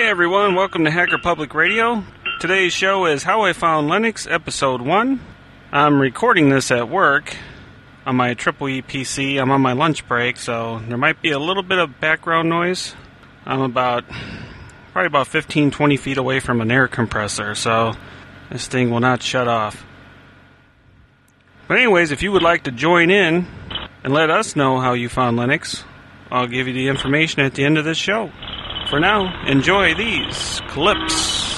Hey everyone, welcome to Hacker Public Radio. Today's show is How I Found Linux, Episode 1. I'm recording this at work on my EEE PC. I'm on my lunch break, so there might be a little bit of background noise. I'm probably about 15-20 feet away from an air compressor, so this thing will not shut off. But anyways, if you would like to join in and let us know how you found Linux, I'll give you the information at the end of this show. For now, enjoy these clips.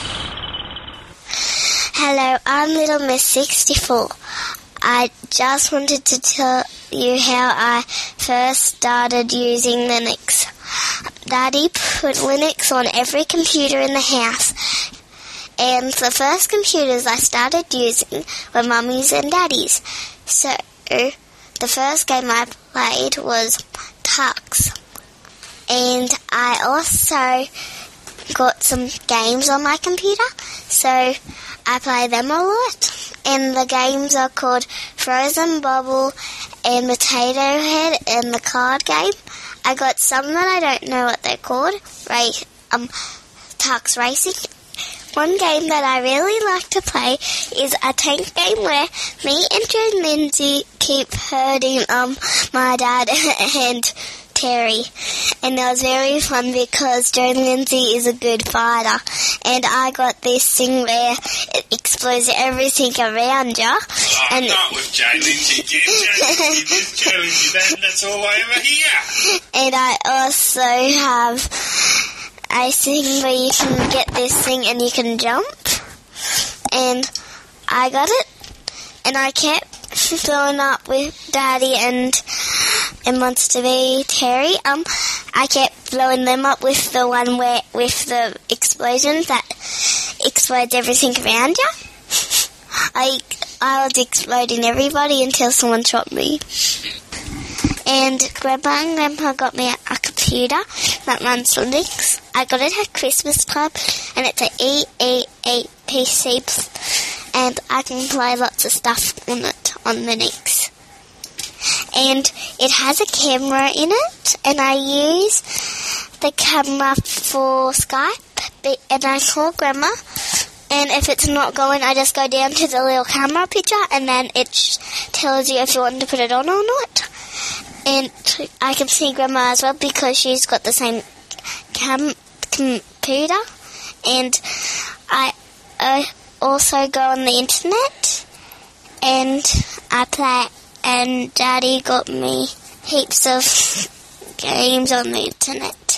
Hello, I'm Little Miss 64. I just wanted to tell you how I first started using Linux. Daddy put Linux on every computer in the house. And the first computers I started using were Mummy's and Daddy's. So, the first game I played was Tux. And I also got some games on my computer, so I play them a lot. And the games are called Frozen Bubble and Potato Head and the card game. I got some that I don't know what they're called. Tux Racing. One game that I really like to play is a tank game where me and Joan Lindsay keep hurting my dad and Terry, and that was very fun because Joan Lindsay is a good fighter, and I got this thing where it explodes everything around you. And not with Joan Lindsay again. Joan Lindsay, that's all I ever hear. And I also have a thing where you can get this thing and you can jump, and I got it, and I kept filling up with Daddy and wants to be Terry. I kept blowing them up with the one with the explosions that explodes everything around you. I was exploding everybody until someone shot me. And Grandma and Grandpa got me a computer that runs Linux. I got it at Christmas time, and it's an EE8 PC, and I can play lots of stuff on it on Linux. And it has a camera in it, and I use the camera for Skype, and I call Grandma, and if it's not going, I just go down to the little camera picture, and then it tells you if you want to put it on or not. And I can see Grandma as well because she's got the same computer, and I also go on the internet, and I play. And Daddy got me heaps of games on the internet.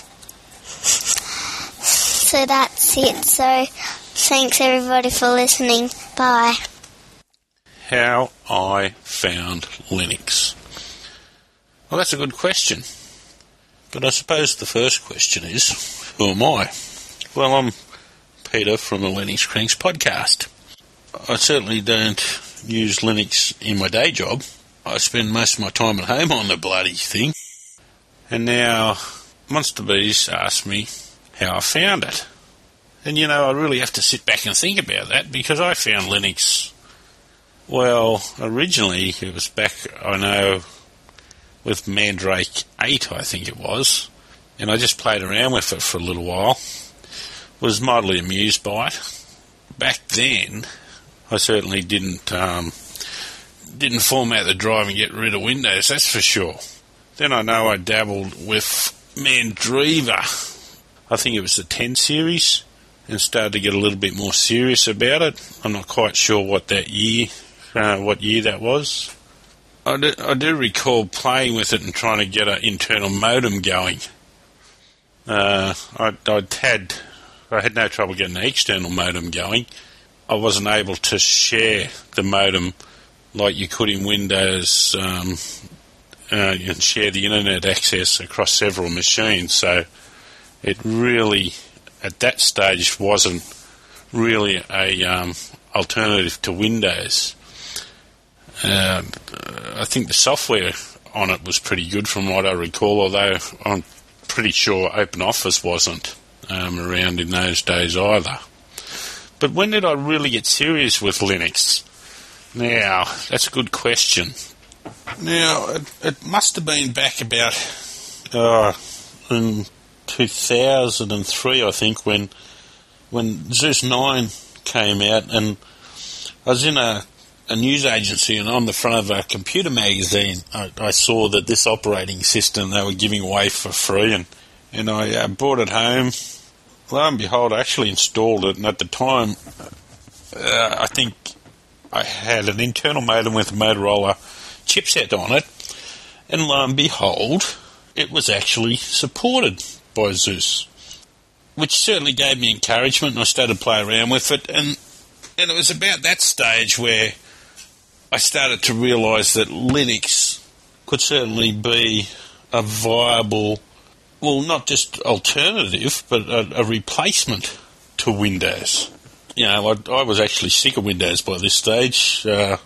So that's it. So thanks everybody for listening. Bye. How I found Linux. Well, that's a good question. But I suppose the first question is, who am I? Well, I'm Peter from the Linux Cranks podcast. I certainly don't use Linux in my day job. I spend most of my time at home on the bloody thing. And now Monster Bees asked me how I found it. And I really have to sit back and think about that because I found Linux, well, originally it was back, I know, with Mandrake 8, I think it was. And I just played around with it for a little while. Was mildly amused by it. Back then, I certainly didn't format the drive and get rid of Windows, that's for sure. Then I know I dabbled with Mandriva. I think it was the 10 series, and started to get a little bit more serious about it. I'm not quite sure what year that was. I do recall playing with it and trying to get an internal modem going. I had no trouble getting an external modem going. I wasn't able to share the modem like you could in Windows. You can share the internet access across several machines, so it really, at that stage, wasn't really a alternative to Windows. I think the software on it was pretty good from what I recall, although I'm pretty sure OpenOffice wasn't around in those days either. But when did I really get serious with Linux? Now, that's a good question. Now, it must have been back about in 2003, I think, when Zeus 9 came out, and I was in a news agency, and on the front of a computer magazine, I saw that this operating system they were giving away for free, and I brought it home. Lo and behold, I actually installed it, and at the time, I think I had an internal modem with a Motorola chipset on it, and lo and behold, it was actually supported by Zeus, which certainly gave me encouragement, and I started to play around with it, and it was about that stage where I started to realise that Linux could certainly be a viable, well, not just alternative, but a replacement to Windows. You know, I was actually sick of Windows by this stage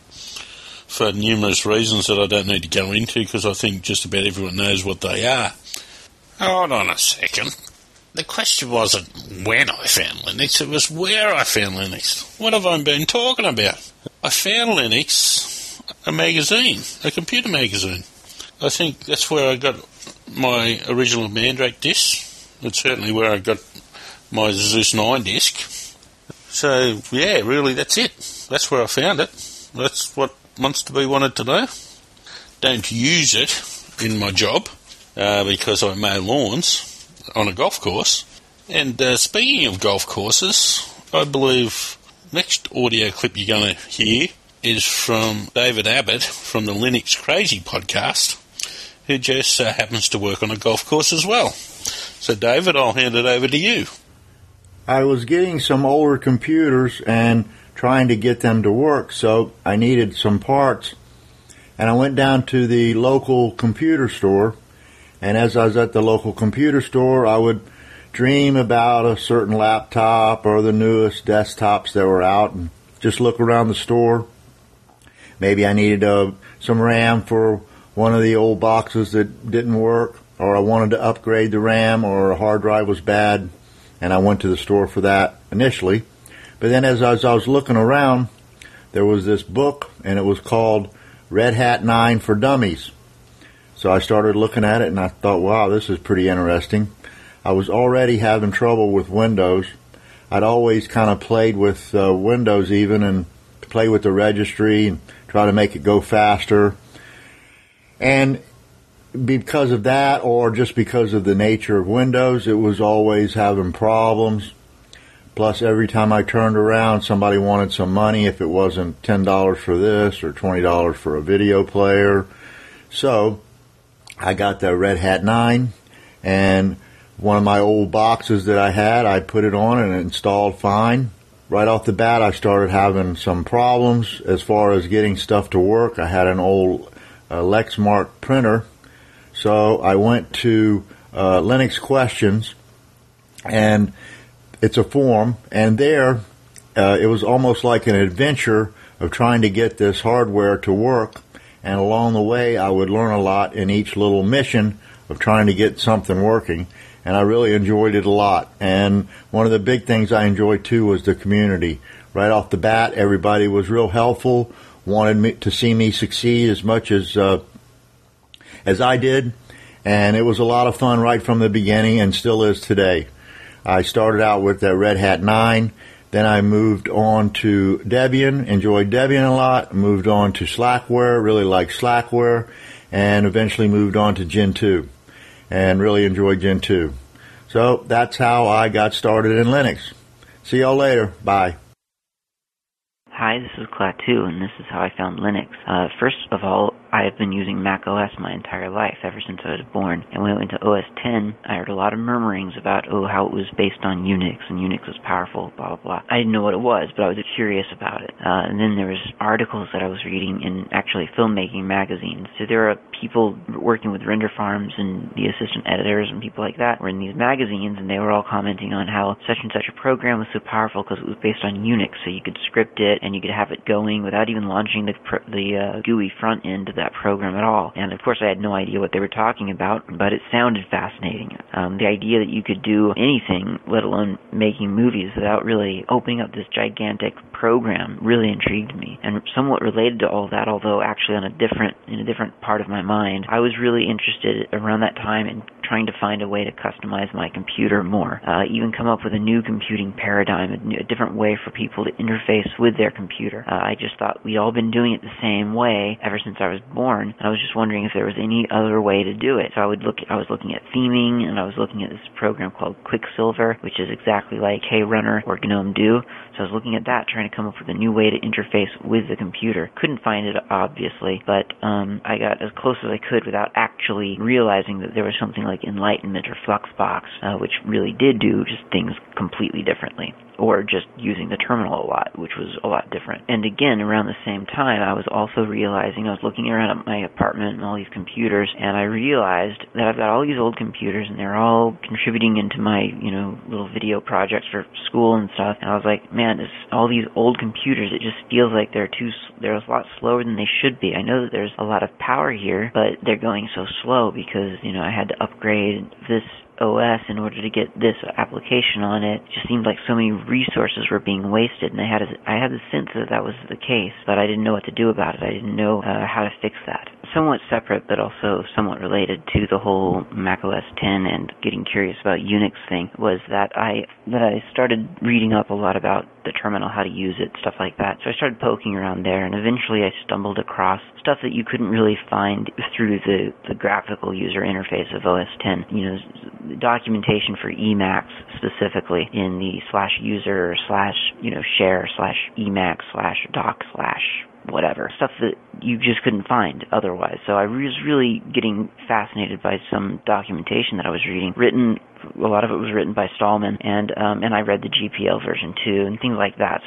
for numerous reasons that I don't need to go into, because I think just about everyone knows what they are. Hold on a second. The question wasn't when I found Linux, it was where I found Linux. What have I been talking about? I found Linux, a magazine, a computer magazine. I think that's where I got my original Mandrake disc. It's certainly where I got my Zeus 9 disc. So, yeah, really, that's it. That's where I found it. That's what wants to be wanted to know. Don't use it in my job because I mow lawns on a golf course. And speaking of golf courses, I believe next audio clip you're going to hear is from David Abbott from the Linux Crazy podcast, who just happens to work on a golf course as well. So, David, I'll hand it over to you. I was getting some older computers and trying to get them to work, so I needed some parts. And I went down to the local computer store, and as I was at the local computer store, I would dream about a certain laptop or the newest desktops that were out and just look around the store. Maybe I needed some RAM for one of the old boxes that didn't work, or I wanted to upgrade the RAM, or a hard drive was bad, and I went to the store for that initially. But then as I was looking around, there was this book, and it was called Red Hat 9 for Dummies. So I started looking at it, and I thought, wow, this is pretty interesting. I was already having trouble with Windows. I'd always kind of played with Windows even, and play with the registry and try to make it go faster. And because of that, or just because of the nature of Windows, it was always having problems. Plus, every time I turned around, somebody wanted some money if it wasn't $10 for this or $20 for a video player. So I got the Red Hat 9, and one of my old boxes that I had, I put it on and it installed fine. Right off the bat, I started having some problems as far as getting stuff to work. I had an old Lexmark printer, so I went to Linux Questions, and it's a forum, and there it was almost like an adventure of trying to get this hardware to work, and along the way I would learn a lot in each little mission of trying to get something working, and I really enjoyed it a lot. And one of the big things I enjoyed too was the community. Right off the bat, everybody was real helpful, wanted me to see me succeed as much as I did, and it was a lot of fun right from the beginning, and still is today. I started out with the Red Hat 9, then I moved on to Debian, enjoyed Debian a lot, moved on to Slackware, really liked Slackware, and eventually moved on to Gentoo, and really enjoyed Gentoo. So that's how I got started in Linux. See y'all later. Bye. Hi, this is Klaatu, and this is how I found Linux. First of all, I have been using Mac OS my entire life, ever since I was born. And when I went to OS X, I heard a lot of murmurings about, how it was based on Unix, and Unix was powerful, blah, blah, blah. I didn't know what it was, but I was curious about it. And then there was articles that I was reading in actually filmmaking magazines. So there are people working with render farms and the assistant editors and people like that were in these magazines, and they were all commenting on how such and such a program was so powerful because it was based on Unix, so you could script it and you could have it going without even launching the GUI front end of the that program at all. And of course I had no idea what they were talking about, but it sounded fascinating. The idea that you could do anything, let alone making movies, without really opening up this gigantic program really intrigued me. And somewhat related to all that, although actually in a different part of my mind, I was really interested around that time in trying to find a way to customize my computer more, even come up with a new computing paradigm, a different way for people to interface with their computer. I just thought we'd all been doing it the same way ever since I was born, and I was just wondering if there was any other way to do it. So I was looking at theming, and I was looking at this program called Quicksilver, which is exactly like KRunner or GNOME Do. So I was looking at that, trying to come up with a new way to interface with the computer. Couldn't find it, obviously, but I got as close as I could without actually realizing that there was something like Enlightenment or Fluxbox, which really did do just things completely differently, or just using the terminal a lot, which was a lot different. And again, around the same time, I was also realizing, I was looking around at my apartment and all these computers, and I realized that I've got all these old computers, and they're all contributing into my, little video projects for school and stuff. And I was like, man, all these old computers, it just feels like they're a lot slower than they should be. I know that there's a lot of power here, but they're going so slow because, I had to upgrade this OS in order to get this application on it. It just seemed like so many resources were being wasted, and I had the sense that was the case, but I didn't know what to do about it. I didn't know how to fix that. Somewhat separate, but also somewhat related to the whole macOS 10 and getting curious about Unix thing, was that I started reading up a lot about the terminal, how to use it, stuff like that. So I started poking around there, and eventually I stumbled across stuff that you couldn't really find through the graphical user interface of OS 10. Documentation for Emacs specifically in the /user /share /Emacs /doc whatever, stuff that you just couldn't find otherwise. So I was really getting fascinated by some documentation that I was reading. A lot of it was written by Stallman, and I read the GPL version too, and things like that. So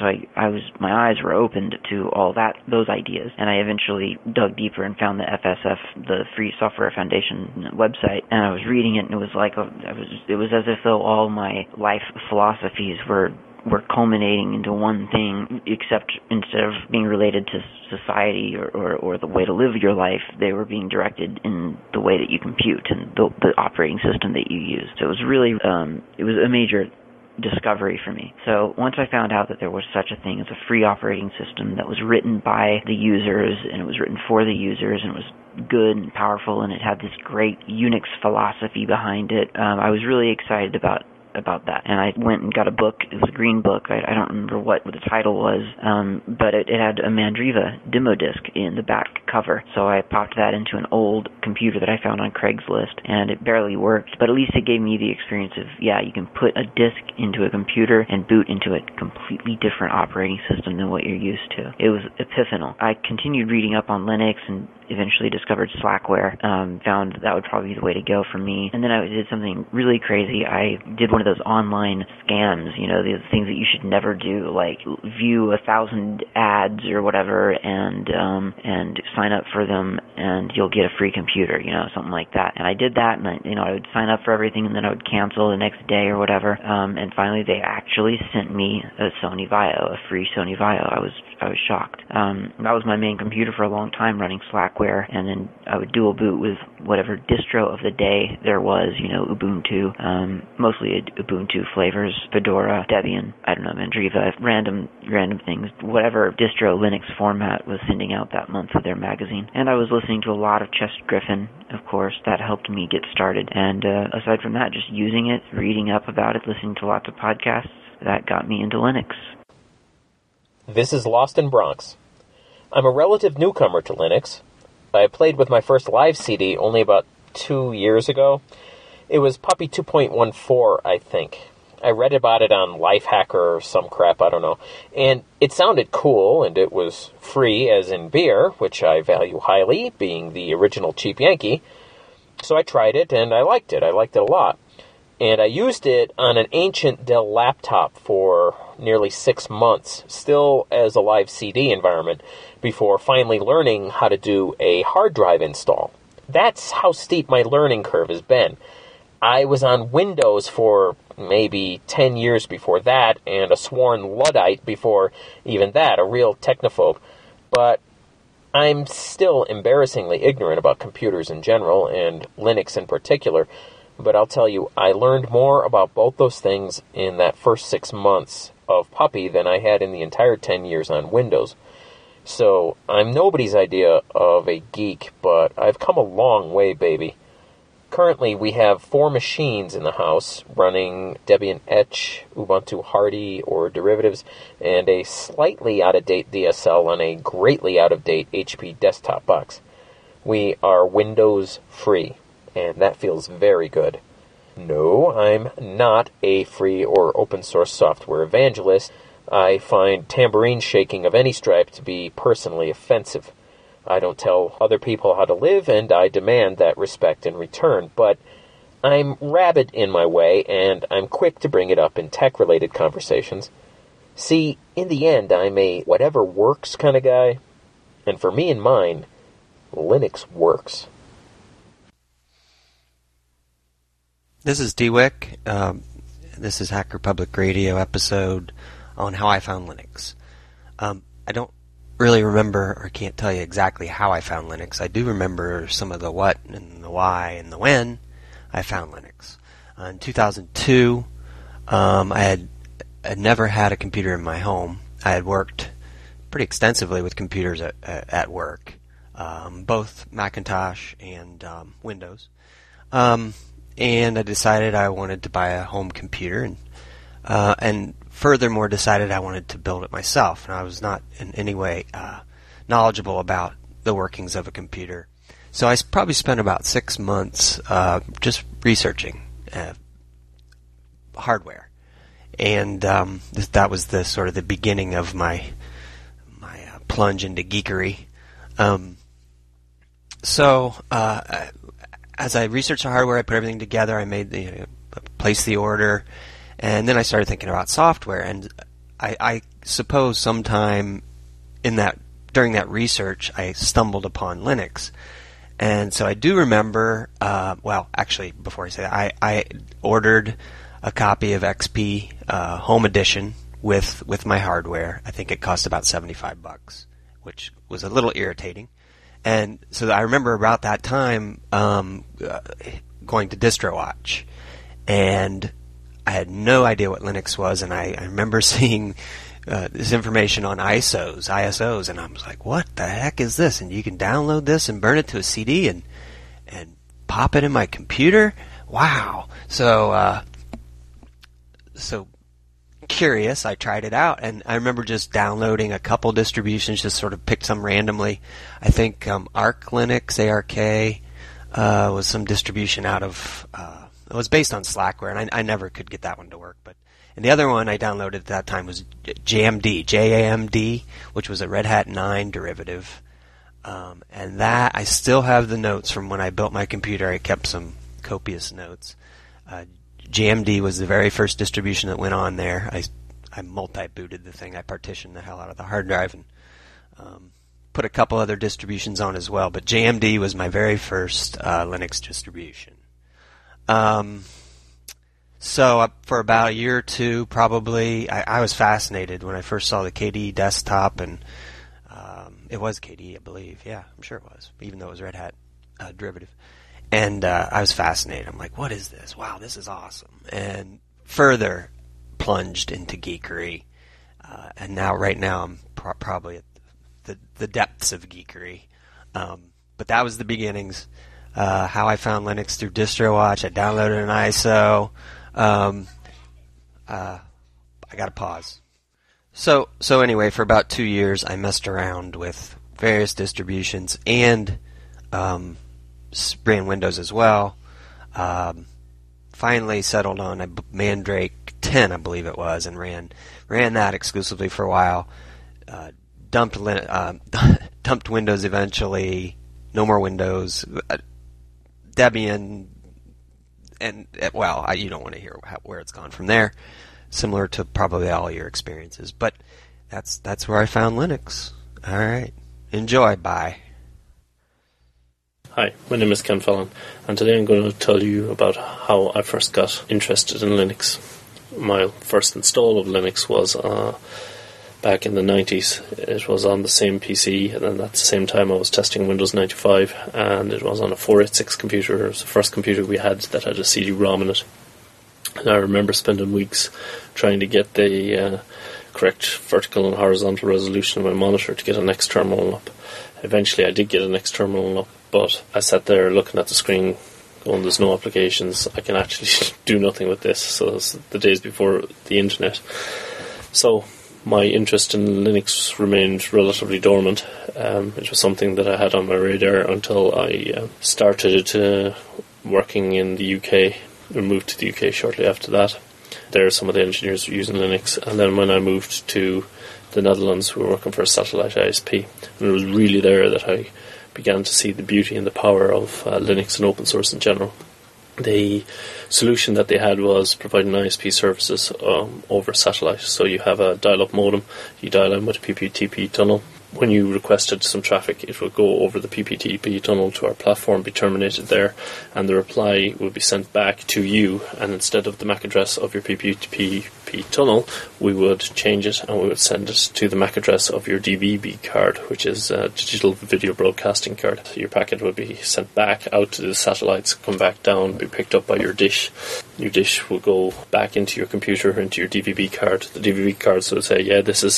my eyes were opened to all those ideas, and I eventually dug deeper and found the FSF, the Free Software Foundation website, and I was reading it, and it was like it was as if though all my life philosophies were culminating into one thing, except instead of being related to society or the way to live your life, they were being directed in the way that you compute and the operating system that you use. So it was really, it was a major discovery for me. So once I found out that there was such a thing as a free operating system that was written by the users, and it was written for the users, and it was good and powerful, and it had this great Unix philosophy behind it, I was really excited about that. And I went and got a book. It was a green book. I don't remember what the title was, but it had a Mandriva demo disc in the back cover. So I popped that into an old computer that I found on Craigslist, and it barely worked, but at least it gave me the experience of, you can put a disc into a computer and boot into a completely different operating system than what you're used to. It was epiphanal. I continued reading up on Linux and eventually discovered Slackware, found that would probably be the way to go for me. And then I did something really crazy. I did one of those online scams, the things that you should never do, like view 1,000 ads or whatever and sign up for them and you'll get a free computer, something like that. And I did that, and I would sign up for everything and then I would cancel the next day or whatever. And finally they actually sent me a Sony Vaio, a free Sony Vaio. I was shocked. That was my main computer for a long time, running Slackware, and then I would dual boot with whatever distro of the day there was, Ubuntu, mostly Ubuntu flavors, Fedora, Debian, Mandriva, random things, whatever distro Linux format was sending out that month of their magazine. And I was listening to a lot of Chester Griffin, of course. That helped me get started. And aside from that, just using it, reading up about it, listening to lots of podcasts, that got me into Linux. This is Lost in Bronx. I'm a relative newcomer to Linux. I played with my first live CD only about 2 years ago. It was Puppy 2.14, I think. I read about it on Lifehacker or some crap, I don't know. And it sounded cool, and it was free, as in beer, which I value highly, being the original Cheap Yankee. So I tried it, and I liked it. I liked it a lot. And I used it on an ancient Dell laptop for nearly 6 months, still as a live CD environment, before finally learning how to do a hard drive install. That's how steep my learning curve has been. I was on Windows for maybe 10 years before that, and a sworn Luddite before even that, a real technophobe. But I'm still embarrassingly ignorant about computers in general, and Linux in particular, but I'll tell you, I learned more about both those things in that first 6 months of Puppy than I had in the entire 10 years on Windows. So, I'm nobody's idea of a geek, but I've come a long way, baby. Currently, we have 4 machines in the house running Debian Etch, Ubuntu Hardy, or derivatives, and a slightly out-of-date DSL on a greatly out-of-date HP desktop box. We are Windows free, and that feels very good. No, I'm not a free or open-source software evangelist. I find tambourine shaking of any stripe to be personally offensive. I don't tell other people how to live, and I demand that respect in return, but I'm rabid in my way, and I'm quick to bring it up in tech-related conversations. See, in the end, I'm a whatever works kind of guy, and for me and mine, Linux works. This is D-Wick. This is Hacker Public Radio episode on how I found Linux. I don't really remember or can't tell you exactly how I found Linux. I do remember some of the what and the why and the when I found Linux. In 2002, I had never had a computer in my home. I had worked pretty extensively with computers at work, both Macintosh and Windows. And I decided I wanted to buy a home computer, and furthermore decided I wanted to build it myself. And I was not in any way knowledgeable about the workings of a computer. So I probably spent about 6 months just researching hardware. And that was the sort of the beginning of my plunge into geekery. So as I researched the hardware, I put everything together. I placed the order. And then I started thinking about software, and I suppose sometime during that research, I stumbled upon Linux. And so I do remember, actually, before I say that, I ordered a copy of XP Home Edition with my hardware. I think it cost about $75, which was a little irritating. And so I remember about that time going to DistroWatch, and I had no idea what Linux was, and I remember seeing this information on ISOs, and I was like, what the heck is this? And you can download this and burn it to a CD and pop it in my computer? Wow. So curious, I tried it out, and I remember just downloading a couple distributions, just sort of picked some randomly. I think Arch Linux, ARK, was some distribution out of... it was based on Slackware, and I never could get that one to work. And the other one I downloaded at that time was JAMD, J-A-M-D, which was a Red Hat 9 derivative. And that, I still have the notes from when I built my computer. I kept some copious notes. JAMD was the very first distribution that went on there. I multi-booted the thing. I partitioned the hell out of the hard drive and put a couple other distributions on as well. But JAMD was my very first Linux distribution. So for about a year or two, probably, I was fascinated when I first saw the KDE desktop, and it was KDE, I believe. Yeah, I'm sure it was, even though it was Red Hat derivative. And I was fascinated. I'm like, what is this? Wow, this is awesome. And further plunged into geekery. And right now, I'm probably at the depths of geekery. But that was the beginnings. How I found Linux through DistroWatch. I downloaded an ISO. I got to pause. So anyway, for about 2 years, I messed around with various distributions and ran Windows as well. Finally settled on a Mandrake 10, I believe it was, and ran that exclusively for a while. Dumped Windows eventually. No more Windows. Debian, and you don't want to hear where it's gone from there. Similar to probably all your experiences, but that's where I found Linux. All right, enjoy. Bye. Hi, my name is Ken Fallon, and today I'm going to tell you about how I first got interested in Linux. My first install of Linux was back in the 90s. It was on the same PC, and then at the same time I was testing Windows 95, and it was on a 486 computer. It was the first computer we had that had a CD-ROM in it. And I remember spending weeks trying to get the correct vertical and horizontal resolution of my monitor to get an X terminal up. Eventually I did get an X terminal up, but I sat there looking at the screen going, there's no applications, I can actually do nothing with this. So it was the days before the internet. So my interest in Linux remained relatively dormant. It was something that I had on my radar until I started working in the UK. We moved to the UK shortly after that. There some of the engineers were using Linux, and then when I moved to the Netherlands we were working for a satellite ISP, and it was really there that I began to see the beauty and the power of Linux and open source in general. The solution that they had was providing ISP services over satellite. So you have a dial-up modem, you dial in with a PPTP tunnel. When you requested some traffic, it would go over the PPTP tunnel to our platform, be terminated there, and the reply would be sent back to you. And instead of the MAC address of your PPTP tunnel, we would change it and we would send it to the MAC address of your DVB card, which is a digital video broadcasting card. Your packet would be sent back out to the satellites, come back down, be picked up by your dish. Your dish will go back into your computer, into your DVB card. The DVB cards will say, yeah, this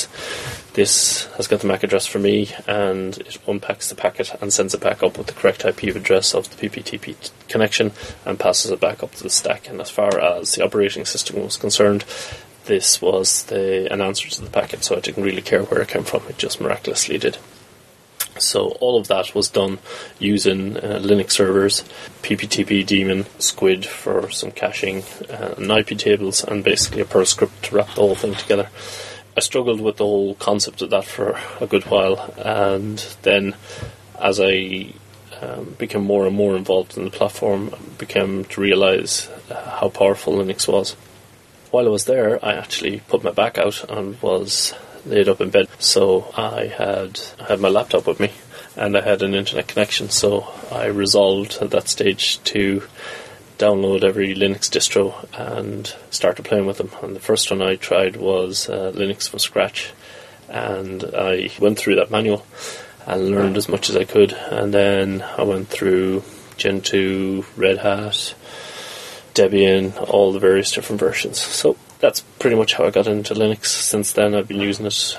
has got the MAC address for me, and it unpacks the packet and sends it back up with the correct IP address of the PPTP connection and passes it back up to the stack. And as far as the operating system was concerned, this was an answer to the packet, so I didn't really care where it came from, it just miraculously did. So all of that was done using Linux servers, PPTP daemon, Squid for some caching, and IP tables, and basically a Perl script to wrap the whole thing together. I struggled with the whole concept of that for a good while, and then as I became more and more involved in the platform, I began to realise how powerful Linux was. While I was there, I actually put my back out and was laid up in bed. So I had my laptop with me, and I had an internet connection, so I resolved at that stage to download every Linux distro and started playing with them. And the first one I tried was Linux from scratch, and I went through that manual and learned as much as I could, and then I went through Gentoo, Red Hat, Debian, all the various different versions. So that's pretty much how I got into Linux. Since then I've been using it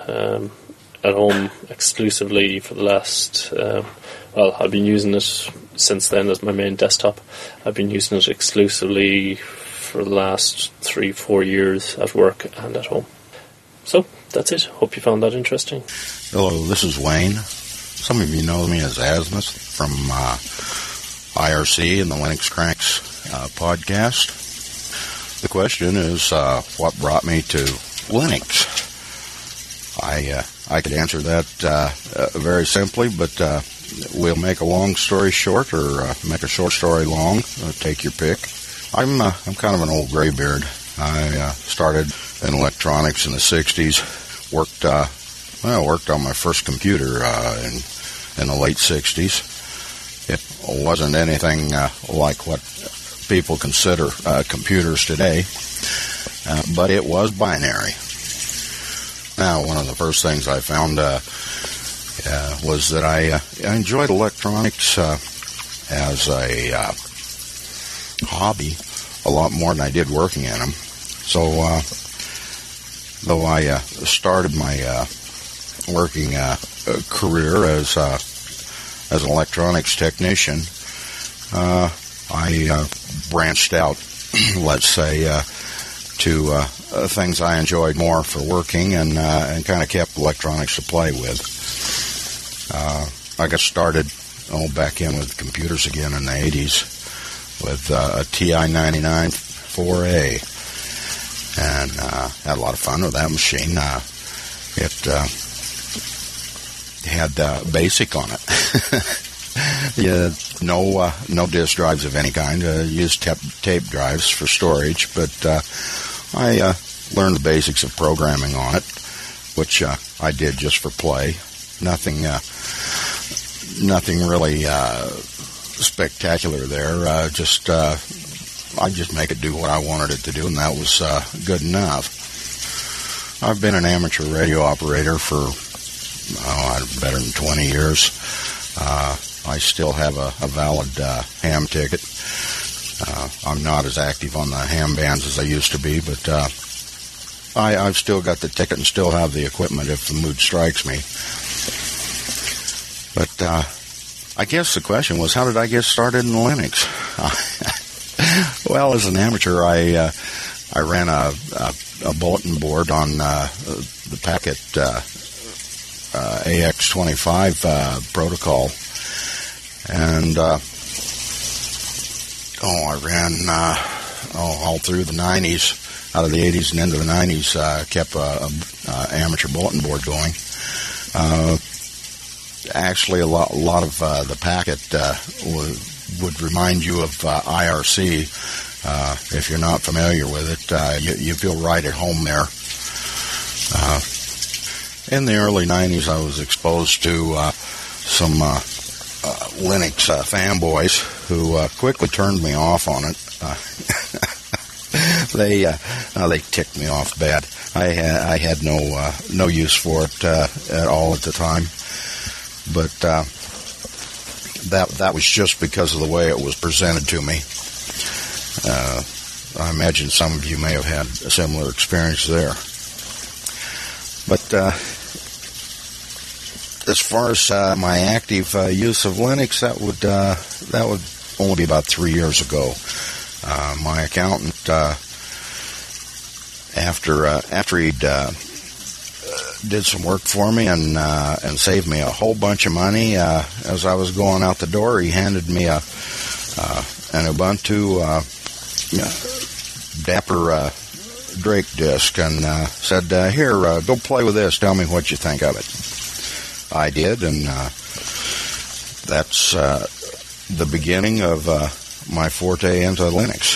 at home exclusively for the last I've been using it since then as my main desktop. I've been using it exclusively for the last 3-4 years at work and at home. So that's it. Hope you found that interesting. Hello, this is Wayne. Some of you know me as Asmus from IRC and the Linux Cranks podcast. The question is, what brought me to Linux? I could answer that very simply, but we'll make a long story short, or make a short story long. Take your pick. I'm kind of an old graybeard. I started in electronics in the '60s. Worked on my first computer in the late '60s. It wasn't anything like what people consider computers today, but it was binary. Now, one of the first things I found was that I enjoyed electronics as a hobby a lot more than I did working in them. So, though I started my working career as an electronics technician, I branched out, let's say, to things I enjoyed more for working, and kind of kept electronics to play with. I got started back in with computers again in the 80s with a TI-99 4A, and had a lot of fun with that machine. It had BASIC on it. Yeah, no disk drives of any kind. Used tape drives for storage, but I learned the basics of programming on it, which I did just for play. Nothing really spectacular there. I just make it do what I wanted it to do, and that was good enough. I've been an amateur radio operator for better than 20 years. I still have a valid ham ticket. I'm not as active on the ham bands as I used to be, but I've still got the ticket and still have the equipment if the mood strikes me. But I guess the question was, how did I get started in Linux? Well, as an amateur, I ran a bulletin board on the Packet AX25 protocol, and I ran all through the 90s, out of the 80s and into the 90s. Kept a amateur bulletin board going. Actually, a lot of the Packet would remind you of IRC. If you're not familiar with it, you feel right at home there. In the early 90s, I was exposed to some Linux fanboys who quickly turned me off on it. They ticked me off bad. I had no use for it at all at the time. But that was just because of the way it was presented to me. I imagine some of you may have had a similar experience there. But as far as my active use of Linux, that would only be about 3 years ago. My accountant, after he'd did some work for me and saved me a whole bunch of money, as I was going out the door, he handed me an Ubuntu Dapper Drake disk and said, "Here, go play with this. Tell me what you think of it." I did, and that's the beginning of my forte into Linux.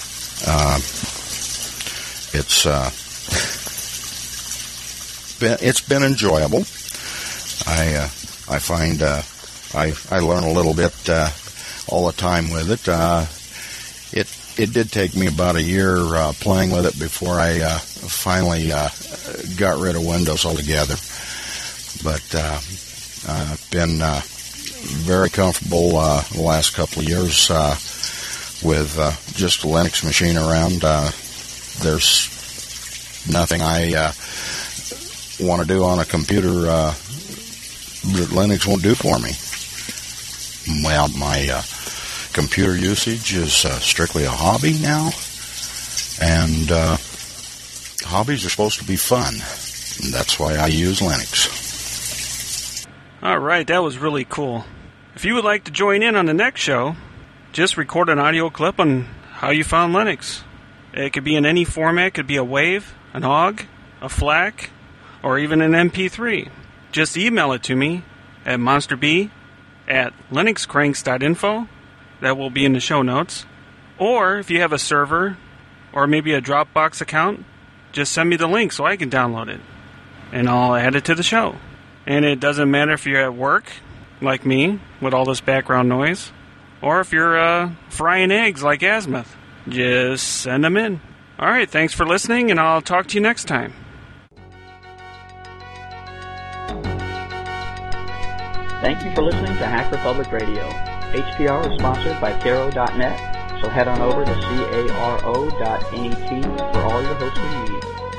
It's been enjoyable. I find I learn a little bit all the time with it. It did take me about a year playing with it before I finally got rid of Windows altogether. But I've been very comfortable the last couple of years with just a Linux machine around. There's nothing I want to do on a computer that Linux won't do for me. Well, my computer usage is strictly a hobby now, and hobbies are supposed to be fun, and that's why I use Linux. All right, that was really cool. If you would like to join in on the next show, just record an audio clip on how you found Linux. It could be in any format. It could be a WAV, an OGG, a FLAC, or even an MP3. Just email it to me at monsterb@linuxcranks.info. That will be in the show notes. Or if you have a server or maybe a Dropbox account, just send me the link so I can download it. And I'll add it to the show. And it doesn't matter if you're at work, like me, with all this background noise, or if you're frying eggs like Azimuth. Just send them in. All right, thanks for listening, and I'll talk to you next time. Thank you for listening to Hack Republic Radio. HPR is sponsored by Caro.net, so head on over to caro.net for all your hosting needs.